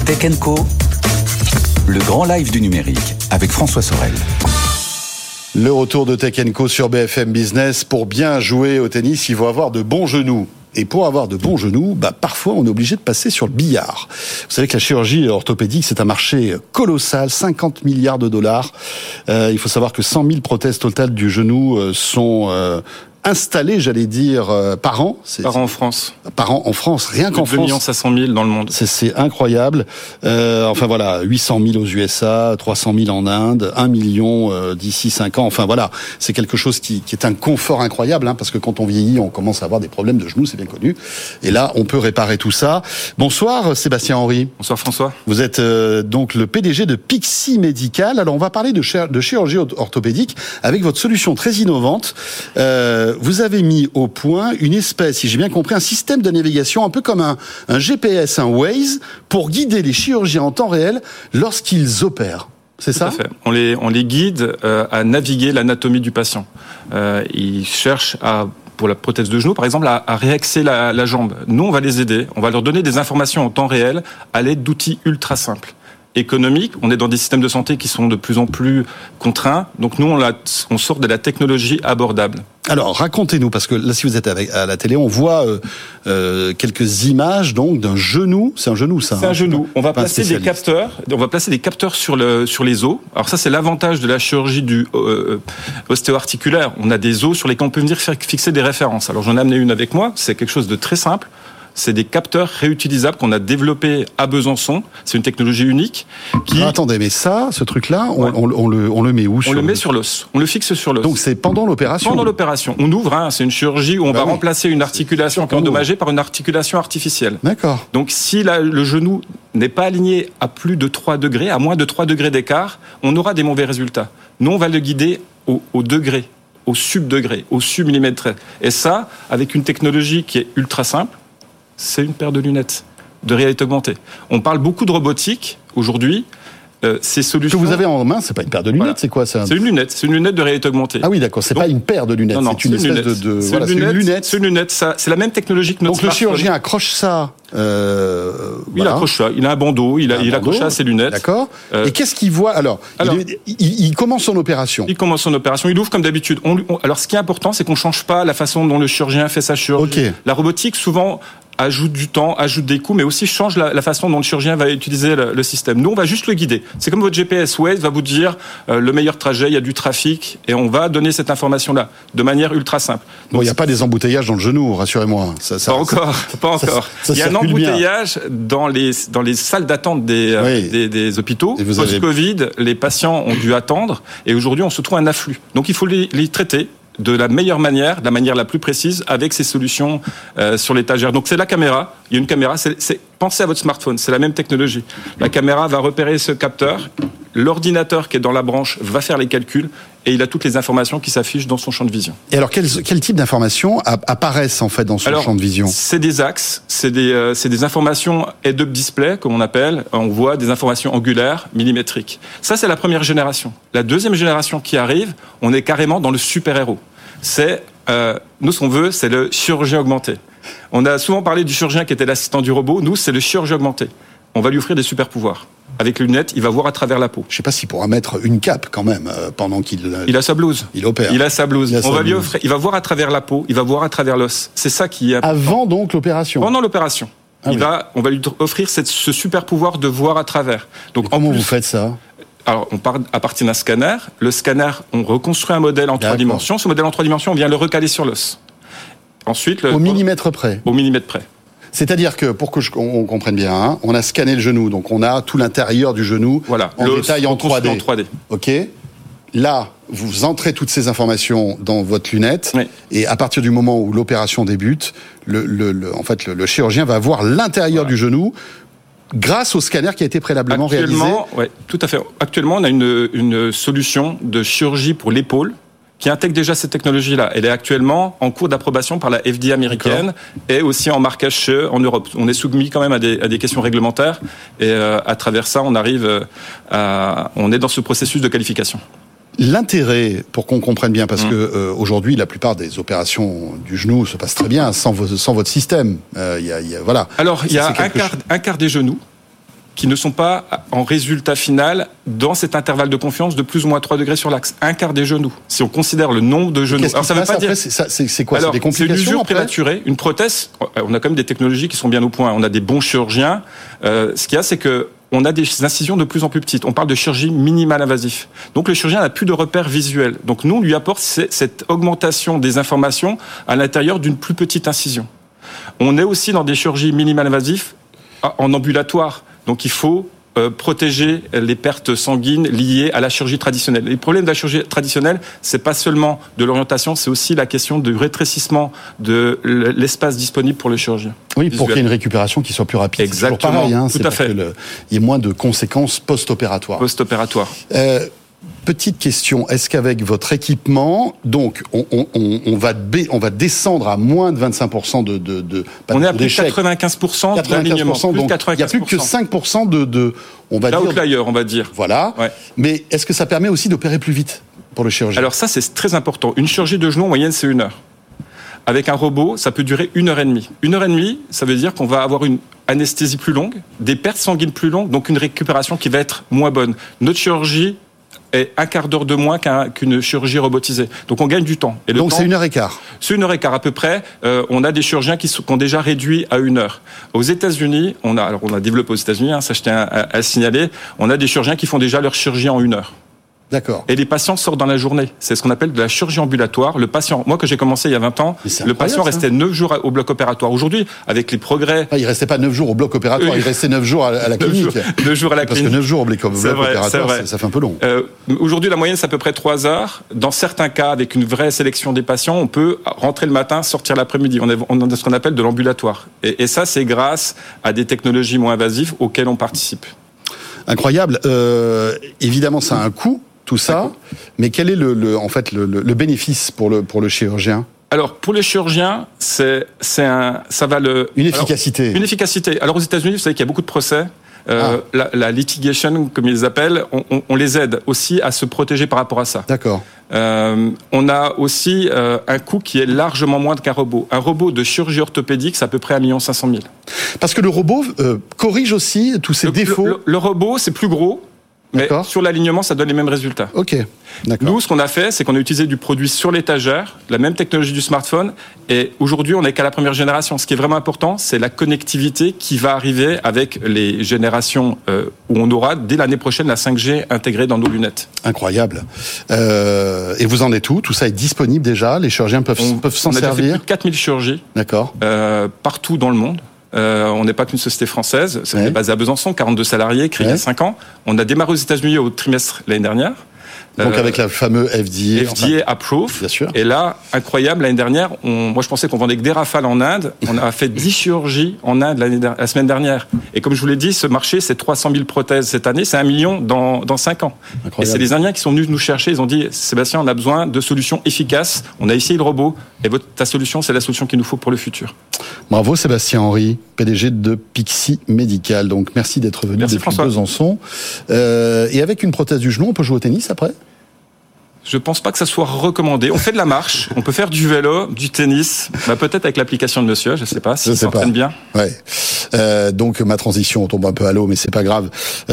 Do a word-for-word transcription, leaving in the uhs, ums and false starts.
Tech and Co, le grand live du numérique avec François Sorel. Le retour de Tech and Co sur B F M Business. Pour bien jouer au tennis, il faut avoir de bons genoux. Et pour avoir de bons genoux, bah, parfois on est obligé de passer sur le billard. Vous savez que la chirurgie orthopédique, c'est un marché colossal, cinquante milliards de dollars. Euh, il faut savoir que cent mille prothèses totales du genou euh, sont euh, installées, j'allais dire, euh, par an. C'est, par an en France. Par an en France, rien qu'en France. deux millions cinq cent mille dans le monde. C'est, c'est incroyable. Euh, enfin voilà, huit cent mille aux U S A, trois cent mille en Inde, un million euh, d'ici cinq ans. Enfin voilà, c'est quelque chose qui, qui est un confort incroyable, hein, parce que quand on vieillit, on commence à avoir des problèmes de genoux, c'est bien connu. Et là, on peut réparer tout ça. Bonsoir Sébastien Henry. Bonsoir François. Vous êtes euh, donc le P D G de Pixie Medical. Alors on va parler de, chir- de chirurgie orthopédique avec votre solution très innovante. Euh, vous avez mis au point une espèce, si j'ai bien compris, un système de navigation un peu comme un, un G P S, un Waze, pour guider les chirurgiens en temps réel lorsqu'ils opèrent. C'est Tout ça ? à fait. On les, on les guide euh, à naviguer l'anatomie du patient. Euh, ils cherchent à, pour la prothèse de genou, par exemple, à, à réaxer la, la jambe. Nous, on va les aider. On va leur donner des informations en temps réel à l'aide d'outils ultra simples. Économique, on est dans des systèmes de santé qui sont de plus en plus contraints. Donc nous, on, la, on sort de la technologie abordable. Alors, racontez-nous, parce que là, si vous êtes avec, à la télé, on voit euh, euh, quelques images donc d'un genou. C'est un genou, ça. C'est hein, un genou. On va pas placer des capteurs. On va placer des capteurs sur le sur les os. Alors ça, c'est l'avantage de la chirurgie du euh, ostéo-articulaire. On a des os sur lesquels on peut venir faire fixer des références. Alors j'en ai amené une avec moi. C'est quelque chose de très simple. C'est des capteurs réutilisables qu'on a développés à Besançon. C'est une technologie unique. Qui... Ah, attendez, mais ça, ce truc-là, on, ouais. on, on, le, on le met où ? On sur le met le... sur l'os. On le fixe sur l'os. Donc c'est pendant l'opération ? Pendant l'opération. On ouvre, hein, c'est une chirurgie où on bah va oui. remplacer une articulation qui est endommagée par une articulation artificielle. D'accord. Donc si la, le genou n'est pas aligné à plus de trois degrés, à moins de trois degrés d'écart, on aura des mauvais résultats. Nous, on va le guider au, au degré, au sub-degré, au sub-millimètre. Et ça, avec une technologie qui est ultra simple, c'est une paire de lunettes de réalité augmentée. On parle beaucoup de robotique aujourd'hui. Euh, ces solutions. Ce que vous avez en main, c'est pas une paire de lunettes, voilà. C'est quoi ça ? C'est une lunette, c'est une lunette de réalité augmentée. Ah oui, d'accord, c'est Donc, pas une paire de lunettes, non, non, c'est une, c'est une espèce lunette. de, de c'est voilà, une lunette, c'est une lunette. C'est une lunette, ça, c'est la même technologie que notre Donc le smartphone. chirurgien accroche ça. Euh, oui, voilà. Il accroche ça. Il a un bandeau, il a, il, il accroche ça à ses lunettes. D'accord. Euh, Et qu'est-ce qu'il voit alors, alors il, il, il commence son opération. Il commence son opération. Il ouvre comme d'habitude. On, on, alors, ce qui est important, c'est qu'on change pas la façon dont le chirurgien fait sa chirurgie. Okay. La robotique, souvent, ajoute du temps, ajoute des coûts, mais aussi change la, la façon dont le chirurgien va utiliser le, le système. Nous, on va juste le guider. C'est comme votre G P S Waze va vous dire euh, le meilleur trajet, il y a du trafic, et on va donner cette information-là de manière ultra simple. Donc, bon, il n'y a pas des embouteillages dans le genou, rassurez-moi. Ça, ça, pas encore, ça, pas encore. Ça, ça il y a un embouteillage bien. dans les dans les salles d'attente des oui. des, des hôpitaux. Post-Covid, avez... les patients ont dû attendre, et aujourd'hui, on se trouve un afflux. Donc, il faut les, les traiter de la meilleure manière, de la manière la plus précise, avec ces solutions euh, sur l'étagère. Donc c'est la caméra, il y a une caméra, c'est, c'est, pensez à votre smartphone, c'est la même technologie. La caméra va repérer ce capteur, l'ordinateur qui est dans la branche va faire les calculs, et il a toutes les informations qui s'affichent dans son champ de vision. Et alors, quel, quel type d'informations apparaissent en fait dans son alors, champ de vision ? C'est des axes, c'est des, euh, c'est des informations head-up display, comme on appelle. On voit des informations angulaires, millimétriques. Ça, c'est la première génération. La deuxième génération qui arrive, on est carrément dans le super-héros. C'est, euh, nous, ce qu'on veut, c'est le chirurgien augmenté. On a souvent parlé du chirurgien qui était l'assistant du robot. Nous, c'est le chirurgien augmenté. On va lui offrir des super-pouvoirs. Avec les lunettes, il va voir à travers la peau. Je ne sais pas s'il pourra mettre une cape quand même euh, pendant qu'il. Euh, il a sa blouse. Il opère. Il a sa blouse. Il a On sa va blouse. lui offrir. Il va voir à travers la peau. Il va voir à travers l'os. C'est ça qui est important. Avant donc l'opération. Pendant l'opération. Ah il oui. va, on va lui offrir cette, ce super pouvoir de voir à travers. Donc Et comment en plus, vous faites ça ? Alors, on part à partir d'un scanner. Le scanner, on reconstruit un modèle en trois dimensions. Ce modèle en trois dimensions, on vient le recaler sur l'os. Ensuite, le, au millimètre près. Au millimètre près. C'est-à-dire que, pour que je, on, on comprenne bien, hein, on a scanné le genou, donc on a tout l'intérieur du genou voilà, en détail en trois D. en trois D. Ok. Là, vous entrez toutes ces informations dans votre lunette, oui. et à partir du moment où l'opération débute, le, le, le, en fait, le, le chirurgien va voir l'intérieur voilà. du genou grâce au scanner qui a été préalablement réalisé. Oui, tout à fait. Actuellement, on a une, une solution de chirurgie pour l'épaule qui intègre déjà cette technologie-là. Elle est actuellement en cours d'approbation par la F D A américaine D'accord. et aussi en marquage C E en Europe. On est soumis quand même à des, à des questions réglementaires et euh, à travers ça, on arrive à, on est dans ce processus de qualification. L'intérêt, pour qu'on comprenne bien, parce mmh. que euh, aujourd'hui, la plupart des opérations du genou se passent très bien sans, vos, sans votre système. Euh, y a, y a, voilà. Alors, il y a un quart, un quart des genoux qui ne sont pas en résultat final dans cet intervalle de confiance de plus ou moins trois degrés sur l'axe. Un quart des genoux. Si on considère le nombre de genoux. Alors ça veut pas dire. C'est, ça, c'est, c'est quoi? Alors, c'est des complications? C'est une usure après prématurée. Une prothèse. On a quand même des technologies qui sont bien au point. On a des bons chirurgiens. Euh, ce qu'il y a, c'est que on a des incisions de plus en plus petites. On parle de chirurgie minimale invasive. Donc le chirurgien n'a plus de repères visuels. Donc nous, on lui apporte cette augmentation des informations à l'intérieur d'une plus petite incision. On est aussi dans des chirurgies minimales invasives en ambulatoire. Donc il faut euh, protéger les pertes sanguines liées à la chirurgie traditionnelle. Les problèmes de la chirurgie traditionnelle, c'est pas seulement de l'orientation, c'est aussi la question du rétrécissement de l'espace disponible pour le chirurgien. Oui, visuel. Pour qu'il y ait une récupération qui soit plus rapide. Exactement. C'est toujours pareil, hein, tout c'est à fait. Il y ait moins de conséquences post-opératoires. Post-opératoires. Euh, Petite question, est-ce qu'avec votre équipement, donc on, on, on, va, b, on va descendre à moins de vingt-cinq pour cent de, de, de pas on de est à plus de d'échec. quatre-vingt-quinze pour cent quatre-vingt-quinze pour cent, d'alignement. donc il n'y a plus que cinq pour cent de, de on va dire... L'outlier, on va dire. Voilà. Ouais. Mais est-ce que ça permet aussi d'opérer plus vite pour le chirurgien? Alors ça, c'est très important. Une chirurgie de genou, en moyenne, c'est une heure. Avec un robot, ça peut durer une heure et demie. Une heure et demie, ça veut dire qu'on va avoir une anesthésie plus longue, des pertes sanguines plus longues, donc une récupération qui va être moins bonne. Notre chirurgie est un quart d'heure de moins qu'un, qu'une chirurgie robotisée. Donc on gagne du temps. Et le donc temps, c'est une heure et quart. C'est une heure et quart à peu près. Euh, on a des chirurgiens qui, sont, qui ont déjà réduit à une heure. Aux États-Unis, on a, alors on a développé aux États-Unis, hein, ça je tiens à, à, à signaler, on a des chirurgiens qui font déjà leur chirurgie en une heure. D'accord. Et les patients sortent dans la journée. C'est ce qu'on appelle de la chirurgie ambulatoire. Le patient, moi, que j'ai commencé il y a vingt ans, le patient restait neuf jours au bloc opératoire. Aujourd'hui, avec les progrès... Ah, il restait pas neuf jours au bloc opératoire, oui. Il restait neuf jours à, à la clinique. neuf jours à la Parce clinique. Parce que neuf jours au bloc, bloc vrai, opératoire, ça, ça fait un peu long. Euh, aujourd'hui, la moyenne, c'est à peu près trois heures. Dans certains cas, avec une vraie sélection des patients, on peut rentrer le matin, sortir l'après-midi. On est, on est ce qu'on appelle de l'ambulatoire. Et, et ça, c'est grâce à des technologies moins invasives auxquelles on participe. Incroyable. Euh, évidemment, ça a un coût. Tout ça, mais quel est le, le en fait le, le bénéfice pour le pour le chirurgien? Alors pour les chirurgiens, c'est c'est un ça va le une efficacité. Alors, une efficacité. Alors aux États-Unis, vous savez qu'il y a beaucoup de procès. Euh, ah. la, la litigation, comme ils les appellent, on, on, on les aide aussi à se protéger par rapport à ça. D'accord. Euh, on a aussi euh, un coût qui est largement moindre qu'un robot. Un robot de chirurgie orthopédique, c'est à peu près un million cinq cent mille. Parce que le robot euh, corrige aussi tous ces le, défauts. Le, le, le robot, c'est plus gros. Mais D'accord. Sur l'alignement, ça donne les mêmes résultats. Ok. D'accord. Nous, ce qu'on a fait, c'est qu'on a utilisé du produit sur l'étagère, la même technologie du smartphone, et aujourd'hui, on n'est qu'à la première génération. Ce qui est vraiment important, c'est la connectivité qui va arriver avec les générations euh, où on aura, dès l'année prochaine, la cinq G intégrée dans nos lunettes. Incroyable. Euh, et vous en êtes où? Tout ça est disponible déjà? Les chirurgiens peuvent, on, peuvent s'en on a servir? fait plus de quatre mille chirurgies. D'accord. Euh, partout dans le monde. Euh, on n'est pas qu'une société française, c'est ouais. basé à Besançon, quarante-deux salariés, créé ouais. il y a cinq ans. On a démarré aux États-Unis au trimestre l'année dernière. Donc euh, avec la fameuse F D A. F D A enfin, approved. Bien sûr. Et là, incroyable, l'année dernière, on, moi je pensais qu'on vendait que des Rafales en Inde. On a fait dix chirurgies en Inde l'année, la semaine dernière. Et comme je vous l'ai dit, ce marché, c'est trois cent mille prothèses cette année, c'est un million dans, dans cinq ans. Incroyable. Et c'est les Indiens qui sont venus nous chercher, ils ont dit, Sébastien, on a besoin de solutions efficaces. On a essayé le robot, et votre, ta solution, c'est la solution qu'il nous faut pour le futur. Bravo Sébastien Henry, P D G de Pixie Medical. Donc merci d'être venu merci, depuis François. Besançon. Euh, et avec une prothèse du genou, on peut jouer au tennis après ? Je pense pas que ça soit recommandé. On fait de la marche, on peut faire du vélo, du tennis, bah, peut-être avec l'application de monsieur, je sais pas, s'il s'entraîne bien. Ouais. Euh, donc ma transition, on tombe un peu à l'eau, mais c'est pas grave.